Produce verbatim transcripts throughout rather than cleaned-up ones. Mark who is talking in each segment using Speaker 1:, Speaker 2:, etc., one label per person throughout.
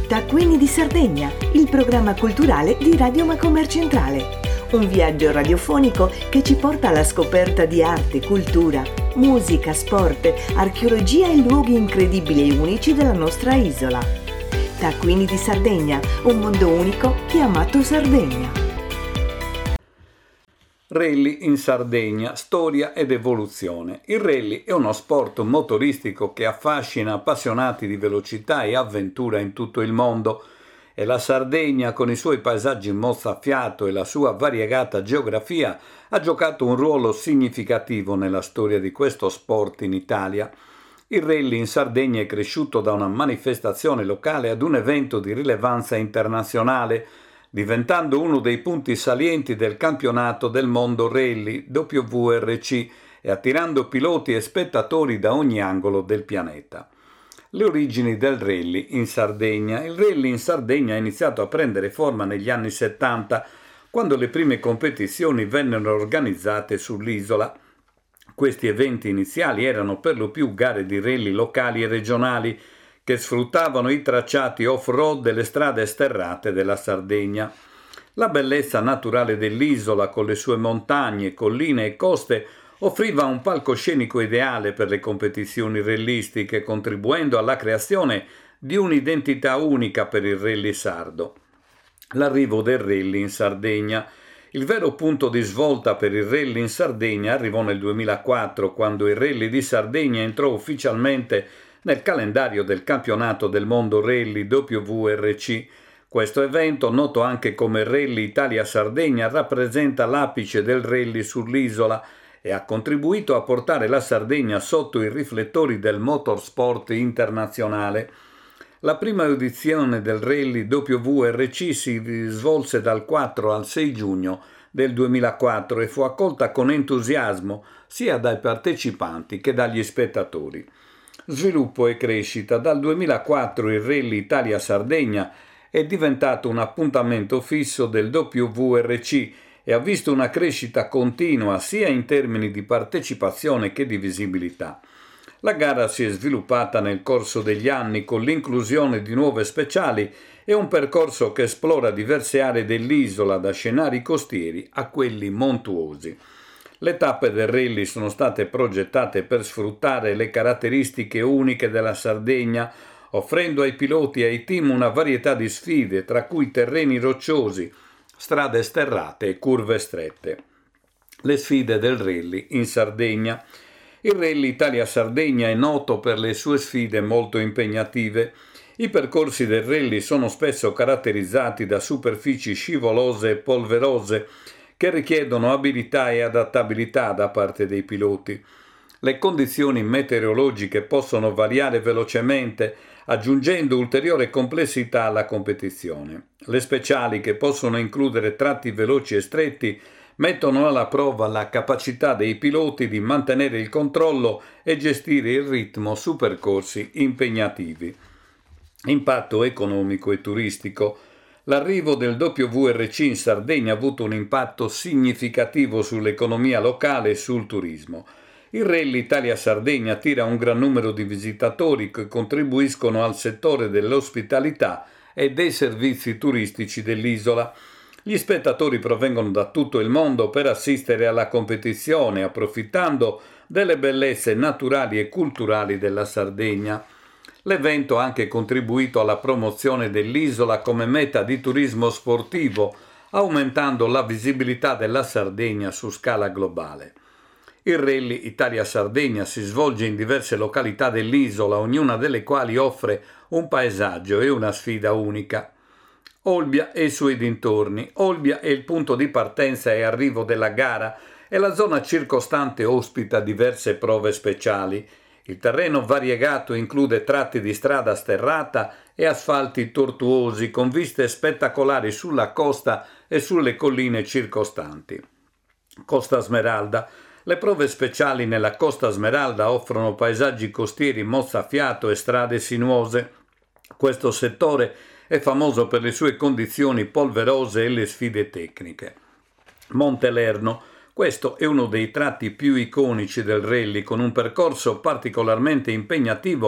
Speaker 1: Taccuini di Sardegna, il programma culturale di Radio Macomer Centrale. Un viaggio radiofonico che ci porta alla scoperta di arte, cultura, musica, sport, archeologia e luoghi incredibili e unici della nostra isola. Taccuini di Sardegna, un mondo unico chiamato Sardegna.
Speaker 2: Rally in Sardegna, storia ed evoluzione. Il rally è uno sport motoristico che affascina appassionati di velocità e avventura in tutto il mondo e la Sardegna, con i suoi paesaggi mozzafiato e la sua variegata geografia, ha giocato un ruolo significativo nella storia di questo sport in Italia. Il rally in Sardegna è cresciuto da una manifestazione locale ad un evento di rilevanza internazionale, diventando uno dei punti salienti del campionato del mondo rally W R C e attirando piloti e spettatori da ogni angolo del pianeta. Le origini del rally in Sardegna. Il rally in Sardegna ha iniziato a prendere forma negli anni settanta, quando le prime competizioni vennero organizzate sull'isola. Questi eventi iniziali erano per lo più gare di rally locali e regionali, che sfruttavano i tracciati off-road delle strade sterrate della Sardegna. La bellezza naturale dell'isola, con le sue montagne, colline e coste, offriva un palcoscenico ideale per le competizioni rallistiche, contribuendo alla creazione di un'identità unica per il rally sardo. L'arrivo del rally in Sardegna. Il vero punto di svolta per il rally in Sardegna arrivò nel duemilaquattro, quando il Rally di Sardegna entrò ufficialmente nel calendario del campionato del mondo rally W R C. Questo evento, noto anche come Rally Italia-Sardegna, rappresenta l'apice del rally sull'isola e ha contribuito a portare la Sardegna sotto i riflettori del motorsport internazionale. La prima edizione del Rally W R C si svolse dal quattro al sei giugno del duemilaquattro e fu accolta con entusiasmo sia dai partecipanti che dagli spettatori. Sviluppo e crescita. Dal duemilaquattro il Rally Italia-Sardegna è diventato un appuntamento fisso del W R C e ha visto una crescita continua sia in termini di partecipazione che di visibilità. La gara si è sviluppata nel corso degli anni con l'inclusione di nuove speciali e un percorso che esplora diverse aree dell'isola, da scenari costieri a quelli montuosi. Le tappe del rally sono state progettate per sfruttare le caratteristiche uniche della Sardegna, offrendo ai piloti e ai team una varietà di sfide, tra cui terreni rocciosi, strade sterrate e curve strette. Le sfide del rally in Sardegna. Il Rally Italia-Sardegna è noto per le sue sfide molto impegnative. I percorsi del rally sono spesso caratterizzati da superfici scivolose e polverose, che richiedono abilità e adattabilità da parte dei piloti. Le condizioni meteorologiche possono variare velocemente, aggiungendo ulteriore complessità alla competizione. Le speciali, che possono includere tratti veloci e stretti, mettono alla prova la capacità dei piloti di mantenere il controllo e gestire il ritmo su percorsi impegnativi. Impatto economico e turistico. L'arrivo del W R C in Sardegna ha avuto un impatto significativo sull'economia locale e sul turismo. Il Rally Italia-Sardegna attira un gran numero di visitatori che contribuiscono al settore dell'ospitalità e dei servizi turistici dell'isola. Gli spettatori provengono da tutto il mondo per assistere alla competizione, approfittando delle bellezze naturali e culturali della Sardegna. L'evento ha anche contribuito alla promozione dell'isola come meta di turismo sportivo, aumentando la visibilità della Sardegna su scala globale. Il Rally Italia-Sardegna si svolge in diverse località dell'isola, ognuna delle quali offre un paesaggio e una sfida unica. Olbia e i suoi dintorni. Olbia è il punto di partenza e arrivo della gara e la zona circostante ospita diverse prove speciali. Il terreno variegato include tratti di strada sterrata e asfalti tortuosi con viste spettacolari sulla costa e sulle colline circostanti. Costa Smeralda. Le prove speciali nella Costa Smeralda offrono paesaggi costieri mozzafiato e strade sinuose. Questo settore è famoso per le sue condizioni polverose e le sfide tecniche. Monte Lerno. Questo è uno dei tratti più iconici del rally, con un percorso particolarmente impegnativo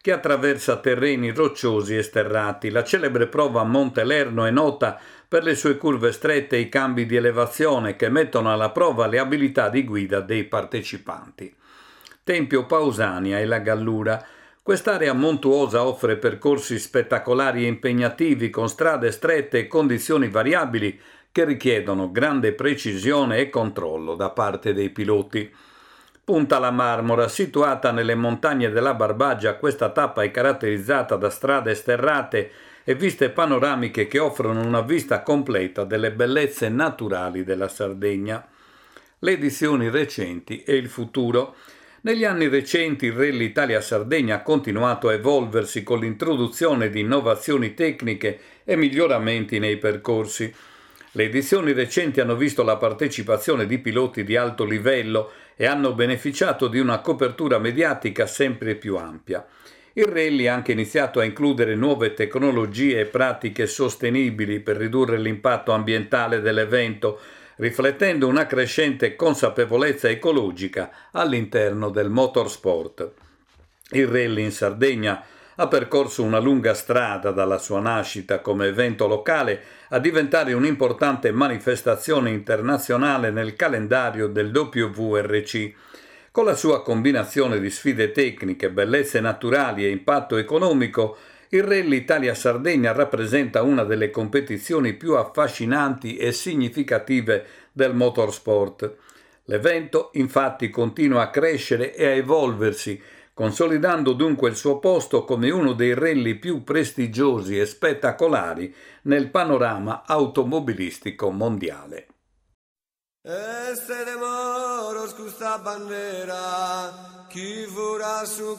Speaker 2: che attraversa terreni rocciosi e sterrati. La celebre prova a Monte Lerno è nota per le sue curve strette e i cambi di elevazione che mettono alla prova le abilità di guida dei partecipanti. Tempio Pausania e la Gallura. Quest'area montuosa offre percorsi spettacolari e impegnativi con strade strette e condizioni variabili che richiedono grande precisione e controllo da parte dei piloti. Punta la Marmora, situata nelle montagne della Barbagia, questa tappa è caratterizzata da strade sterrate e viste panoramiche che offrono una vista completa delle bellezze naturali della Sardegna. Le edizioni recenti e il futuro. Negli anni recenti il Rally Italia-Sardegna ha continuato a evolversi con l'introduzione di innovazioni tecniche e miglioramenti nei percorsi. Le edizioni recenti hanno visto la partecipazione di piloti di alto livello e hanno beneficiato di una copertura mediatica sempre più ampia. Il rally ha anche iniziato a includere nuove tecnologie e pratiche sostenibili per ridurre l'impatto ambientale dell'evento, riflettendo una crescente consapevolezza ecologica all'interno del motorsport. Il rally in Sardegna ha percorso una lunga strada dalla sua nascita come evento locale a diventare un'importante manifestazione internazionale nel calendario del W W R C. Con la sua combinazione di sfide tecniche, bellezze naturali e impatto economico, il Rally Italia-Sardegna rappresenta una delle competizioni più affascinanti e significative del motorsport. L'evento infatti continua a crescere e a evolversi, consolidando dunque il suo posto come uno dei rally più prestigiosi e spettacolari nel panorama automobilistico mondiale.
Speaker 3: Este de moros custa bandera, chi vorrà su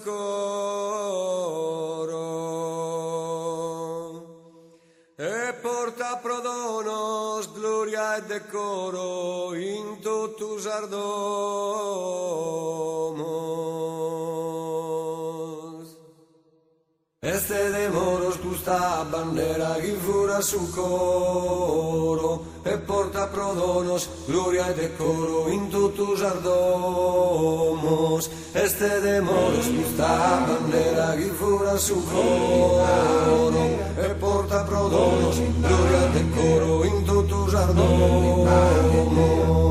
Speaker 3: coro, e porta prodonos, gloria e decoro in tutto sardomos. Este de moros custa bandera, chi vorrà su coro, e porta prodonos, gloria e decoro in tutto sardomos. Este de moros custa bandera, chi vorrà su coro, e porta prodonos, gloria e decoro in tutto sardomos.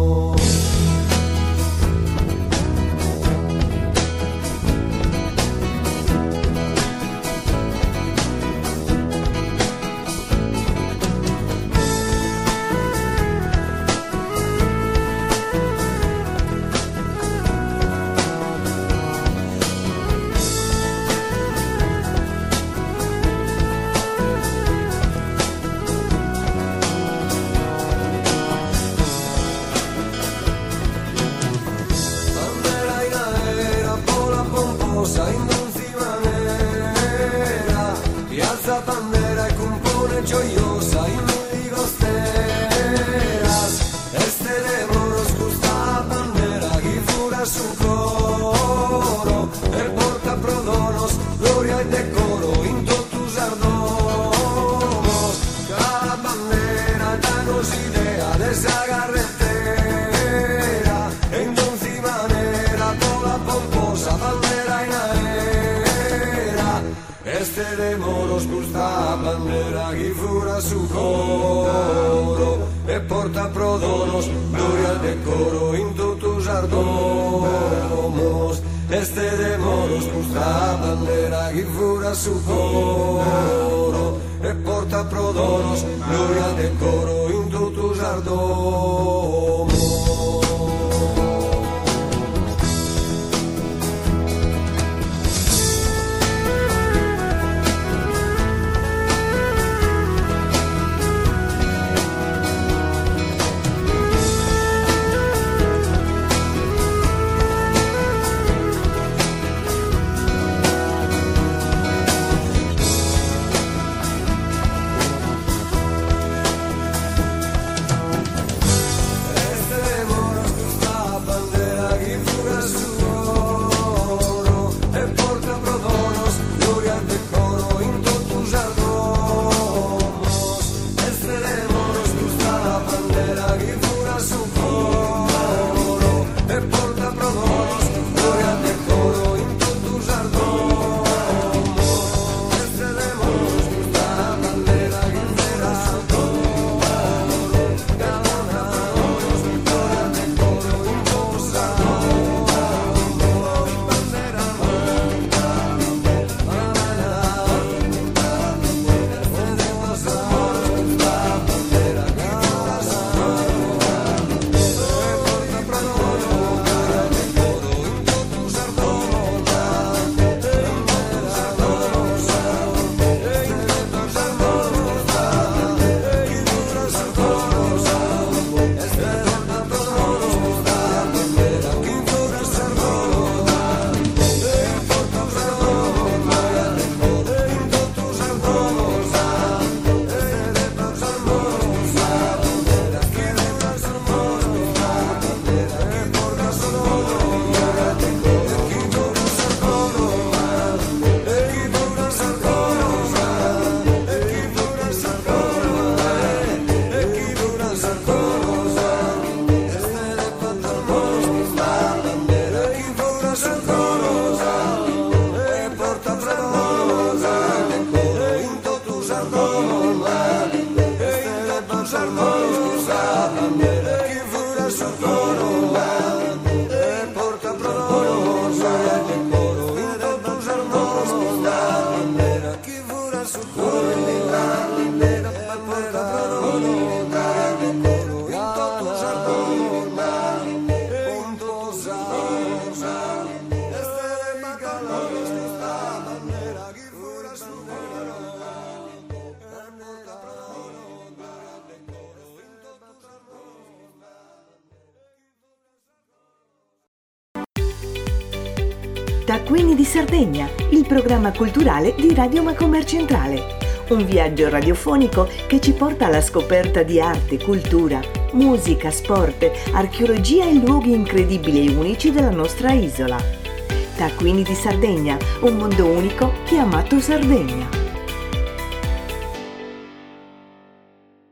Speaker 3: Gioiosa in lui costeras, este de moros custa bandera, chi fura su coro, e porta prodonos, gloria e decoro in tutto sardomos. Cada bandera danos idea de esa carretera, en dulce manera toda pomposa bandera in aera. Este de moros custa bandera, chi fura su coro, e porta prodonos, gloria e decoro in tutto sardomos. Este de moros custa bandera, chi fura su coro, e porta prodonos, gloria e decoro in tutto sardomos. su cuore.
Speaker 1: Taccuini di Sardegna, il programma culturale di Radio Macomer Centrale. Un viaggio radiofonico che ci porta alla scoperta di arte, cultura, musica, sport, archeologia e luoghi incredibili e unici della nostra isola. Taccuini di Sardegna, un mondo unico chiamato Sardegna.